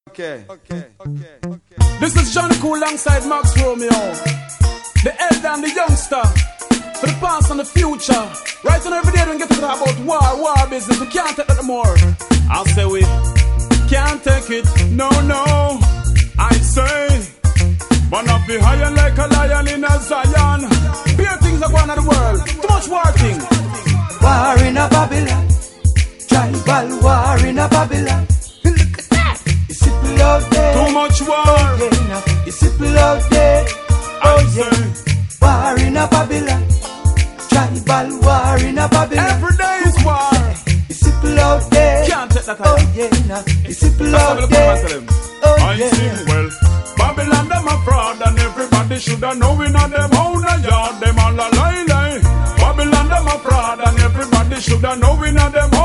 Okay. This is Johnny Cool alongside Max Romeo, the elder and the youngster, for the past and the future. Right now every day we get to talk about war business. We can't take that no more. I'll say we can't take it, no. I say, man up be higher like a lion in a Zion. Pure things are going on in the world. Too much war thing. War in a Babylon, tribal war in a Babylon. Look at that. It's simple out there. Too much war. Oh, yeah, now. It's simple out there. Oh yeah. War in a Babylon, tribal war in a Babylon. Every day is war. It's simple out there. Can't take that Oh yeah, now. It's simple out there. Oh I yeah. sing well. Babylon them a fraud and everybody shoulda know in a them own a yard. Them all a lie. Babylon them a fraud and everybody shoulda know in a them own